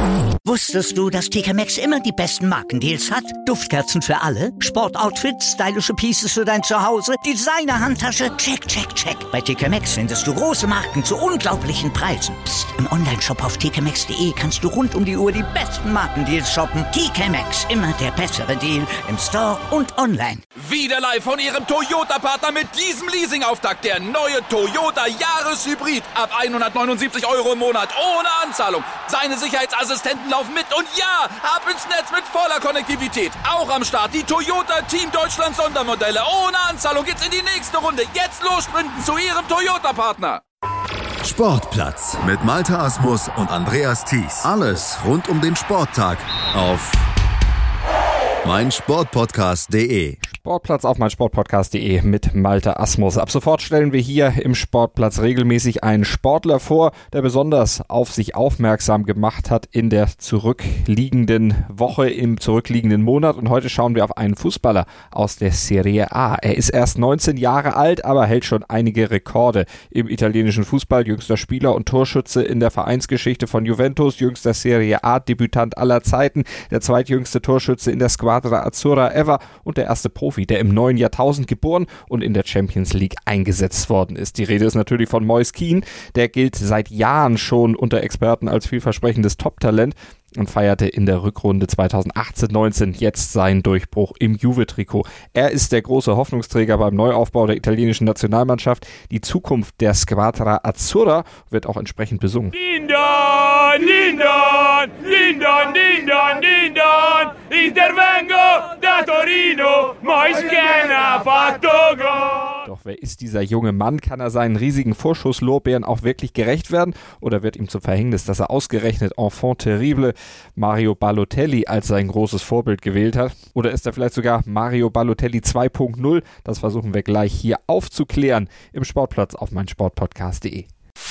Wusstest du, dass TK Maxx immer die besten Markendeals hat? Duftkerzen für alle, Sportoutfits, stylische Pieces für dein Zuhause, Designer-Handtasche, check, check, check. Bei TK Maxx findest du große Marken zu unglaublichen Preisen. Psst. Im Onlineshop auf tkmaxx.de kannst du rund um die Uhr die besten Markendeals shoppen. TK Maxx, immer der bessere Deal im Store und online. Wieder live von Ihrem Toyota-Partner mit diesem Leasing-Auftakt. Der neue Toyota Jahreshybrid. Ab 179 € im Monat. Ohne Anzahlung. Seine Sicherheitsassistenten laufen mit. Und ja, ab ins Netz mit voller Konnektivität. Auch am Start die Toyota Team Deutschland Sondermodelle. Ohne Anzahlung geht's in die nächste Runde. Jetzt los sprinten zu Ihrem Toyota-Partner. Sportplatz mit Malte Asmus und Andreas Thies. Alles rund um den Sporttag auf meinsportpodcast.de. Sportplatz auf meinsportpodcast.de mit Malte Asmus. Ab sofort stellen wir hier im Sportplatz regelmäßig einen Sportler vor, der besonders auf sich aufmerksam gemacht hat in der zurückliegenden Woche, im zurückliegenden Monat. Und heute schauen wir auf einen Fußballer aus der Serie A. Er ist erst 19 Jahre alt, aber hält schon einige Rekorde im italienischen Fußball. Jüngster Spieler und Torschütze in der Vereinsgeschichte von Juventus, jüngster Serie A-Debütant aller Zeiten, der zweitjüngste Torschütze in der Squadra Azzurra ever und der erste Profi, der im neuen Jahrtausend geboren und in der Champions League eingesetzt worden ist. Die Rede ist natürlich von Moise Kean. Der gilt seit Jahren schon unter Experten als vielversprechendes Top-Talent und feierte in der Rückrunde 2018-19 jetzt seinen Durchbruch im Juve-Trikot. Er ist der große Hoffnungsträger beim Neuaufbau der italienischen Nationalmannschaft. Die Zukunft der Squadra Azzurra wird auch entsprechend besungen. Dindon, Dindon, Dindon, Dindon, Dindon, intervengo da Torino, Moise Kean ha fatto gol. Doch wer ist dieser junge Mann? Kann er seinen riesigen Vorschusslorbeeren auch wirklich gerecht werden? Oder wird ihm zum Verhängnis, dass er ausgerechnet Enfant terrible Mario Balotelli als sein großes Vorbild gewählt hat? Oder ist er vielleicht sogar Mario Balotelli 2.0? Das versuchen wir gleich hier aufzuklären im Sportplatz auf meinsportpodcast.de.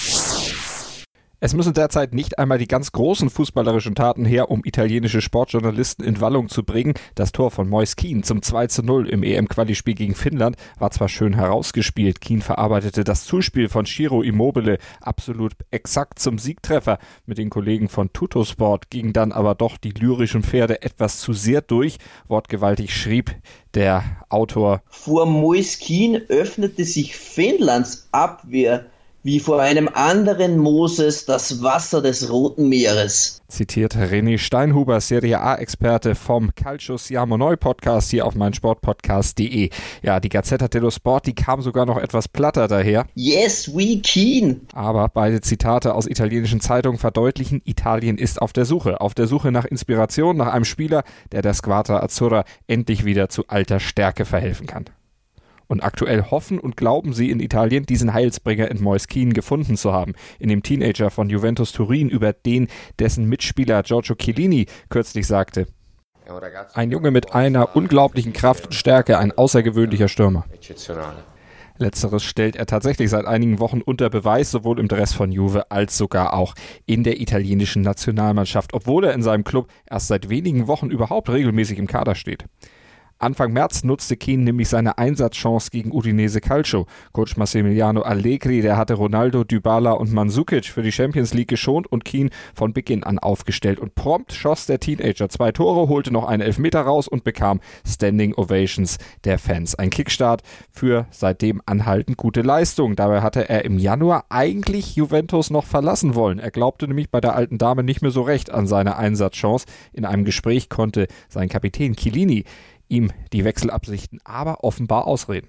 Es müssen derzeit nicht einmal die ganz großen fußballerischen Taten her, um italienische Sportjournalisten in Wallung zu bringen. Das Tor von Moise Kean zum 2:0 im EM-Quali-Spiel gegen Finnland war zwar schön herausgespielt. Kean verarbeitete das Zuspiel von Ciro Immobile absolut exakt zum Siegtreffer. Mit den Kollegen von Tuttosport gingen dann aber doch die lyrischen Pferde etwas zu sehr durch. Wortgewaltig schrieb der Autor: Vor Moise Kean öffnete sich Finnlands Abwehr wie vor einem anderen Moses das Wasser des Roten Meeres. Zitiert René Steinhuber, Serie A-Experte vom Calcio Siamo Noi Podcast hier auf meinsportpodcast.de. Ja, die Gazzetta dello Sport, die kam sogar noch etwas platter daher. Yes, we Kean. Aber beide Zitate aus italienischen Zeitungen verdeutlichen, Italien ist auf der Suche nach Inspiration, nach einem Spieler, der Squadra Azzurra endlich wieder zu alter Stärke verhelfen kann. Und aktuell hoffen und glauben sie in Italien, diesen Heilsbringer in Moise Kean gefunden zu haben. In dem Teenager von Juventus Turin, über den dessen Mitspieler Giorgio Chiellini kürzlich sagte: Ein Junge mit einer unglaublichen Kraft und Stärke, ein außergewöhnlicher Stürmer. Letzteres stellt er tatsächlich seit einigen Wochen unter Beweis, sowohl im Dress von Juve als sogar auch in der italienischen Nationalmannschaft, obwohl er in seinem Club erst seit wenigen Wochen überhaupt regelmäßig im Kader steht. Anfang März nutzte Kean nämlich seine Einsatzchance gegen Udinese Calcio. Coach Massimiliano Allegri, der hatte Ronaldo, Dybala und Mandzukic für die Champions League geschont und Kean von Beginn an aufgestellt. Und prompt schoss der Teenager 2 Tore, holte noch einen Elfmeter raus und bekam Standing Ovations der Fans. Ein Kickstart für seitdem anhaltend gute Leistung. Dabei hatte er im Januar eigentlich Juventus noch verlassen wollen. Er glaubte nämlich bei der alten Dame nicht mehr so recht an seine Einsatzchance. In einem Gespräch konnte sein Kapitän Chiellini ihm die Wechselabsichten aber offenbar ausreden.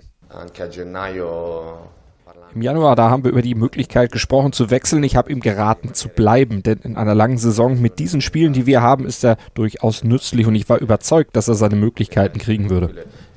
Im Januar, da haben wir über die Möglichkeit gesprochen zu wechseln. Ich habe ihm geraten zu bleiben, denn in einer langen Saison mit diesen Spielen, die wir haben, ist er durchaus nützlich und ich war überzeugt, dass er seine Möglichkeiten kriegen würde.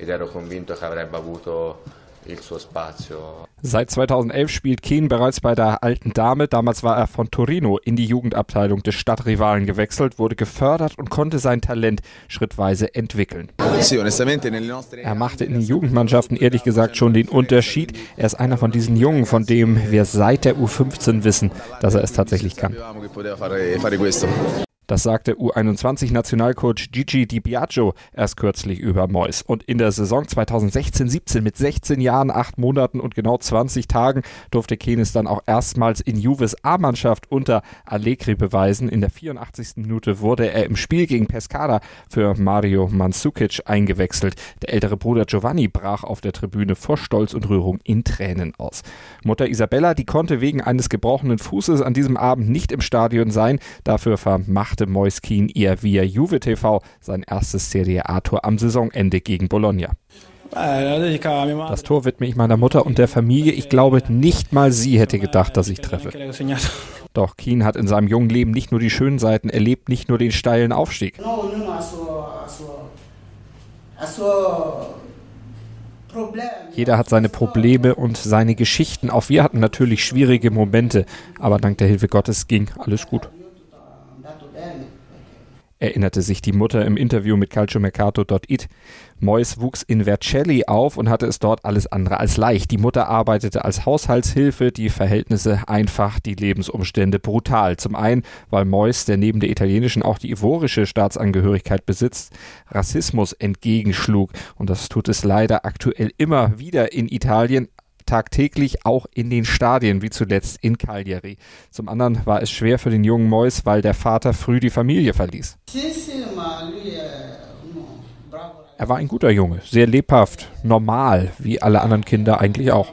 Seit 2011 spielt Kean bereits bei der alten Dame. Damals war er von Torino in die Jugendabteilung des Stadtrivalen gewechselt, wurde gefördert und konnte sein Talent schrittweise entwickeln. Er machte in den Jugendmannschaften ehrlich gesagt schon den Unterschied. Er ist einer von diesen Jungen, von dem wir seit der U15 wissen, dass er es tatsächlich kann. Das sagte U21-Nationalcoach Gigi Di Biagio erst kürzlich über Moyes. Und in der Saison 2016-17 mit 16 Jahren, 8 Monaten und genau 20 Tagen durfte Kean es dann auch erstmals in Juves A-Mannschaft unter Allegri beweisen. In der 84. Minute wurde er im Spiel gegen Pescara für Mario Mandzukic eingewechselt. Der ältere Bruder Giovanni brach auf der Tribüne vor Stolz und Rührung in Tränen aus. Mutter Isabella, die konnte wegen eines gebrochenen Fußes an diesem Abend nicht im Stadion sein. Dafür vermachte Moise Kean ihr via Juve TV sein erstes Serie A-Tor am Saisonende gegen Bologna. Das Tor widme ich meiner Mutter und der Familie. Ich glaube, nicht mal sie hätte gedacht, dass ich treffe. Doch Kean hat in seinem jungen Leben nicht nur die schönen Seiten erlebt, nicht nur den steilen Aufstieg. Jeder hat seine Probleme und seine Geschichten. Auch wir hatten natürlich schwierige Momente, aber dank der Hilfe Gottes ging alles gut. Erinnerte sich die Mutter im Interview mit calciomercato.it. Moyes wuchs in Vercelli auf und hatte es dort alles andere als leicht. Die Mutter arbeitete als Haushaltshilfe, die Verhältnisse einfach, die Lebensumstände brutal. Zum einen, weil Moyes, der neben der italienischen auch die ivorische Staatsangehörigkeit besitzt, Rassismus entgegenschlug. Und das tut es leider aktuell immer wieder in Italien. Tagtäglich auch in den Stadien, wie zuletzt in Cagliari. Zum anderen war es schwer für den jungen Moyes, weil der Vater früh die Familie verließ. Er war ein guter Junge, sehr lebhaft, normal, wie alle anderen Kinder eigentlich auch.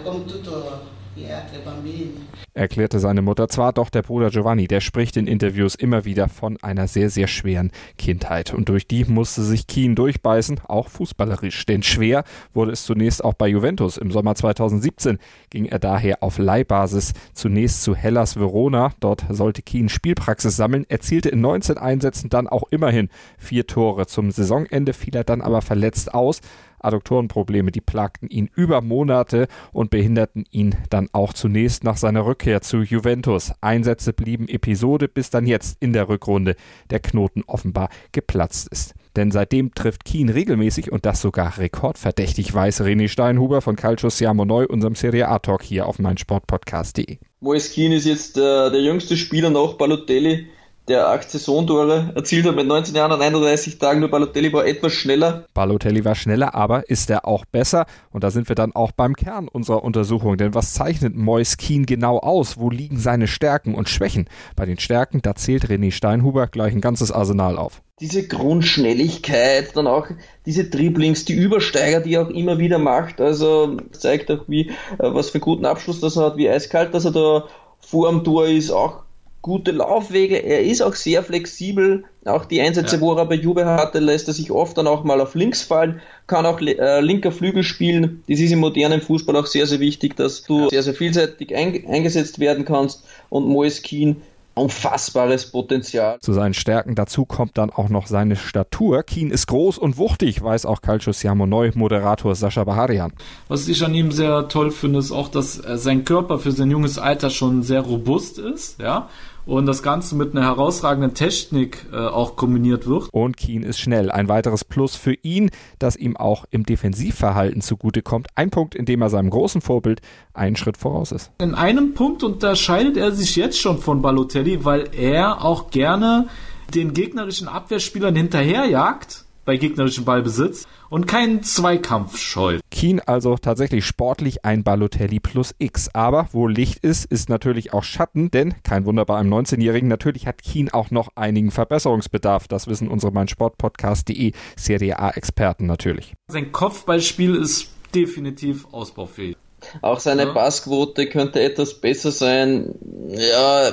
Erklärte seine Mutter zwar, doch der Bruder Giovanni, der spricht in Interviews immer wieder von einer sehr, sehr schweren Kindheit. Und durch die musste sich Kean durchbeißen, auch fußballerisch. Denn schwer wurde es zunächst auch bei Juventus. Im Sommer 2017 ging er daher auf Leihbasis zunächst zu Hellas Verona. Dort sollte Kean Spielpraxis sammeln, erzielte in 19 Einsätzen dann auch immerhin 4 Tore. Zum Saisonende fiel er dann aber verletzt aus. Adduktorenprobleme, die plagten ihn über Monate und behinderten ihn dann auch zunächst nach seiner Rückkehr zu Juventus. Einsätze blieben Episode, bis dann jetzt in der Rückrunde der Knoten offenbar geplatzt ist. Denn seitdem trifft Kean regelmäßig und das sogar rekordverdächtig, weiß René Steinhuber von Calcio Siamo Noi, unserem Serie A-Talk hier auf meinsportpodcast.de. Moise Kean ist jetzt der jüngste Spieler nach Balotelli, der 8 Saisontore erzielt hat mit 19 Jahren und 31 Tagen. Nur Balotelli war etwas schneller. Balotelli war schneller, aber ist er auch besser? Und da sind wir dann auch beim Kern unserer Untersuchung. Denn was zeichnet Moise Kean genau aus? Wo liegen seine Stärken und Schwächen? Bei den Stärken, da zählt René Steinhuber gleich ein ganzes Arsenal auf. Diese Grundschnelligkeit, dann auch diese Dribblings, die Übersteiger, die er auch immer wieder macht. Also zeigt auch, was für einen guten Abschluss das er hat, wie eiskalt, dass er da vor dem Tor ist, auch gute Laufwege, er ist auch sehr flexibel, auch die Einsätze, wo er bei Juve hatte, lässt er sich oft dann auch mal auf links fallen, kann auch linker Flügel spielen. Das ist im modernen Fußball auch sehr, sehr wichtig, dass du sehr, sehr vielseitig eingesetzt werden kannst und Moise Kean unfassbares Potenzial. Zu seinen Stärken dazu kommt dann auch noch seine Statur. Kean ist groß und wuchtig, weiß auch Calcio Siamo Noi Moderator Sascha Baharian. Was ich an ihm sehr toll finde, ist auch, dass sein Körper für sein junges Alter schon sehr robust ist, ja. Und das Ganze mit einer herausragenden Technik auch kombiniert wird. Und Kean ist schnell. Ein weiteres Plus für ihn, das ihm auch im Defensivverhalten zugutekommt. Ein Punkt, in dem er seinem großen Vorbild einen Schritt voraus ist. In einem Punkt unterscheidet er sich jetzt schon von Balotelli, weil er auch gerne den gegnerischen Abwehrspielern hinterherjagt bei gegnerischem Ballbesitz und keinen Zweikampf scheut. Kean also tatsächlich sportlich ein Balotelli plus X. Aber wo Licht ist, ist natürlich auch Schatten, denn kein Wunder bei einem 19-Jährigen, natürlich hat Kean auch noch einigen Verbesserungsbedarf. Das wissen unsere meinsportpodcast.de Serie A-Experten natürlich. Sein Kopfballspiel ist definitiv ausbaufähig. Auch seine Passquote könnte etwas besser sein. Ja,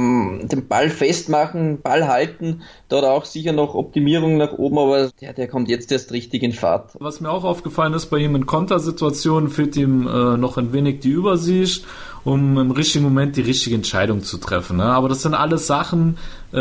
den Ball festmachen, Ball halten, da hat er auch sicher noch Optimierung nach oben, aber der kommt jetzt erst richtig in Fahrt. Was mir auch aufgefallen ist, bei ihm in Kontersituationen fehlt ihm noch ein wenig die Übersicht, um im richtigen Moment die richtige Entscheidung zu treffen. Ne? Aber das sind alles Sachen,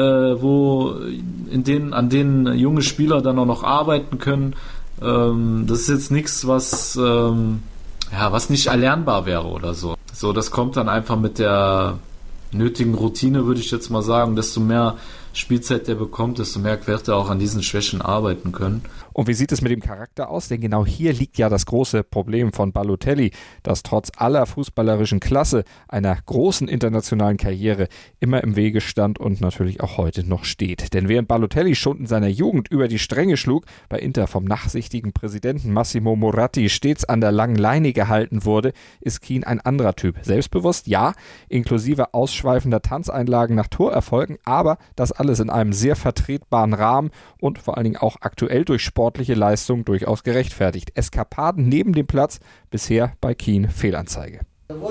an denen junge Spieler dann auch noch arbeiten können. Das ist jetzt nichts, was nicht erlernbar wäre oder so. So, das kommt dann einfach mit der nötigen Routine, würde ich jetzt mal sagen. Desto mehr Spielzeit der bekommt, desto mehr wird er auch an diesen Schwächen arbeiten können. Und wie sieht es mit dem Charakter aus? Denn genau hier liegt ja das große Problem von Balotelli, dass trotz aller fußballerischen Klasse, einer großen internationalen Karriere, immer im Wege stand und natürlich auch heute noch steht. Denn während Balotelli schon in seiner Jugend über die Stränge schlug, bei Inter vom nachsichtigen Präsidenten Massimo Moratti stets an der langen Leine gehalten wurde, ist Kean ein anderer Typ. Selbstbewusst, ja, inklusive ausschweifender Tanzeinlagen nach Torerfolgen, aber das alles in einem sehr vertretbaren Rahmen und vor allen Dingen auch aktuell durch sportliche Leistung durchaus gerechtfertigt. Eskapaden neben dem Platz, bisher bei Kean Fehlanzeige.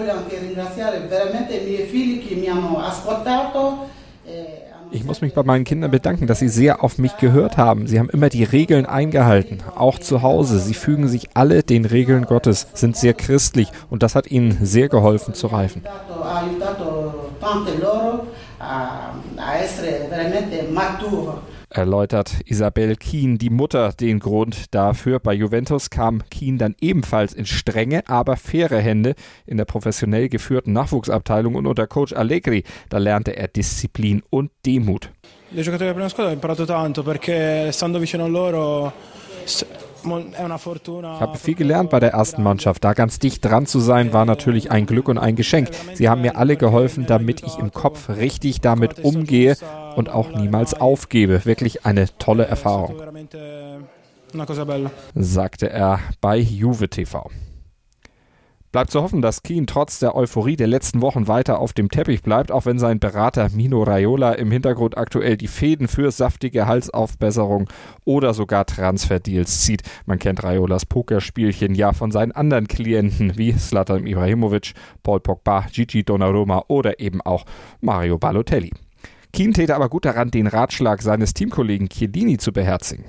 Ich muss mich bei meinen Kindern bedanken, dass sie sehr auf mich gehört haben. Sie haben immer die Regeln eingehalten, auch zu Hause. Sie fügen sich alle den Regeln Gottes, sind sehr christlich und das hat ihnen sehr geholfen zu reifen. Erläutert Isabel Kean, die Mutter, den Grund dafür. Bei Juventus kam Kean dann ebenfalls in strenge, aber faire Hände in der professionell geführten Nachwuchsabteilung und unter Coach Allegri. Da lernte er Disziplin und Demut. Ich habe viel gelernt bei der ersten Mannschaft. Da ganz dicht dran zu sein, war natürlich ein Glück und ein Geschenk. Sie haben mir alle geholfen, damit ich im Kopf richtig damit umgehe und auch niemals aufgebe. Wirklich eine tolle Erfahrung, sagte er bei Juve TV. Bleibt zu hoffen, dass Kean trotz der Euphorie der letzten Wochen weiter auf dem Teppich bleibt, auch wenn sein Berater Mino Raiola im Hintergrund aktuell die Fäden für saftige Halsaufbesserung oder sogar Transferdeals zieht. Man kennt Raiolas Pokerspielchen ja von seinen anderen Klienten wie Zlatan Ibrahimovic, Paul Pogba, Gigi Donnarumma oder eben auch Mario Balotelli. Kean täte aber gut daran, den Ratschlag seines Teamkollegen Chiellini zu beherzigen.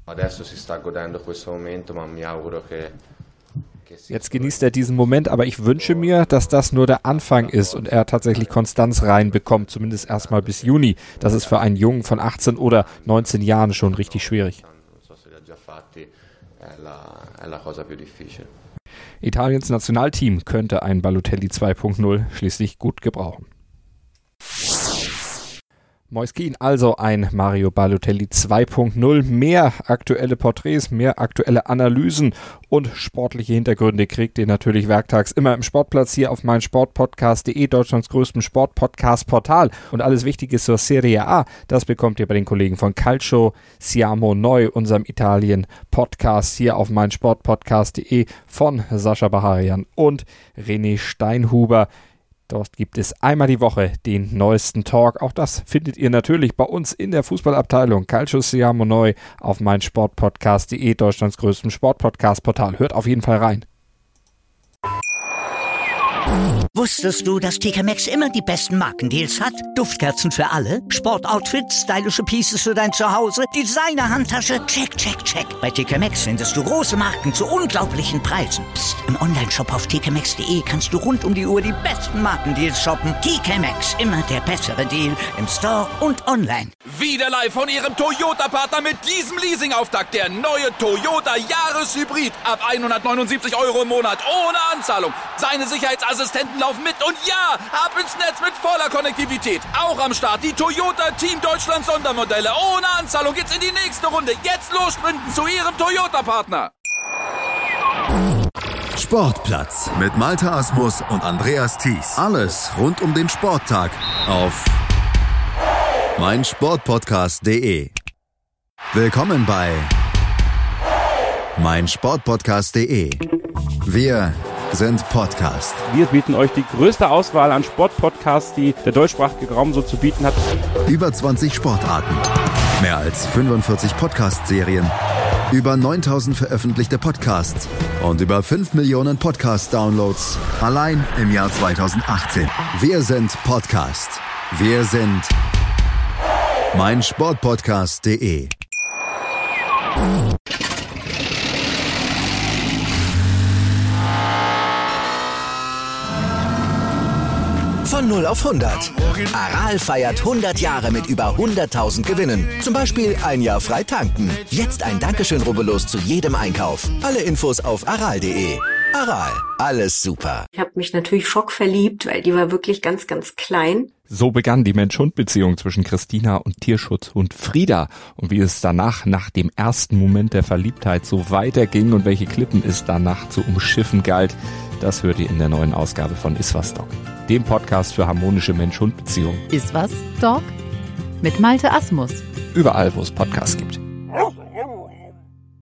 Jetzt genießt er diesen Moment, aber ich wünsche mir, dass das nur der Anfang ist und er tatsächlich Konstanz reinbekommt, zumindest erstmal bis Juni. Das ist für einen Jungen von 18 oder 19 Jahren schon richtig schwierig. Italiens Nationalteam könnte ein Balotelli 2.0 schließlich gut gebrauchen. Moise Kean, also ein Mario Balotelli 2.0. Mehr aktuelle Porträts, mehr aktuelle Analysen und sportliche Hintergründe kriegt ihr natürlich werktags immer im Sportplatz hier auf meinsportpodcast.de, Deutschlands größtem Sportpodcast-Portal. Und alles Wichtige zur Serie A, das bekommt ihr bei den Kollegen von Calcio Siamo Noi, unserem Italien-Podcast hier auf meinsportpodcast.de von Sascha Baharian und René Steinhuber. Dort gibt es einmal die Woche den neuesten Talk. Auch das findet ihr natürlich bei uns in der Fußballabteilung Calcio Siamo Noi auf meinsportpodcast.de, Deutschlands größtem Sportpodcast-Portal. Hört auf jeden Fall rein. Wusstest du, dass TK Maxx immer die besten Markendeals hat? Duftkerzen für alle, Sportoutfits, stylische Pieces für dein Zuhause, Designer-Handtasche, check, check, check. Bei TK Maxx findest du große Marken zu unglaublichen Preisen. Psst. Im Onlineshop auf tkmaxx.de kannst du rund um die Uhr die besten Markendeals shoppen. TK Maxx, immer der bessere Deal im Store und online. Wieder live von ihrem Toyota-Partner mit diesem Leasing-Auftakt. Der neue Toyota Jahreshybrid. Ab 179 € im Monat ohne Anzahlung. Seine Sicherheitsassistenten laufen mit und ja, ab ins Netz mit voller Konnektivität. Auch am Start die Toyota Team Deutschland Sondermodelle. Ohne Anzahlung geht's in die nächste Runde. Jetzt los sprinten zu ihrem Toyota-Partner. Sportplatz mit Malte Asmus und Andreas Thies. Alles rund um den Sporttag auf meinsportpodcast.de. Willkommen bei meinsportpodcast.de. Wir sind Podcast. Wir bieten euch die größte Auswahl an Sportpodcasts, die der deutschsprachige Raum so zu bieten hat. Über 20 Sportarten, mehr als 45 Podcast-Serien, über 9000 veröffentlichte Podcasts und über 5 Millionen Podcast-Downloads allein im Jahr 2018. Wir sind Podcast. Wir sind meinsportpodcast.de. Von 0 auf 100. Aral feiert 100 Jahre mit über 100.000 Gewinnen. Zum Beispiel ein Jahr frei tanken. Jetzt ein Dankeschön, rubbellos zu jedem Einkauf. Alle Infos auf aral.de. Aral, alles super. Ich habe mich natürlich schockverliebt, weil die war wirklich ganz, ganz klein. So begann die Mensch-Hund-Beziehung zwischen Christina und Tierschutzhund Frieda. Und wie es danach, nach dem ersten Moment der Verliebtheit, so weiterging und welche Klippen es danach zu umschiffen galt, das hört ihr in der neuen Ausgabe von Iswas Dog, dem Podcast für harmonische Mensch-Hund-Beziehungen. Iswas Dog? Mit Malte Asmus. Überall, wo es Podcasts gibt.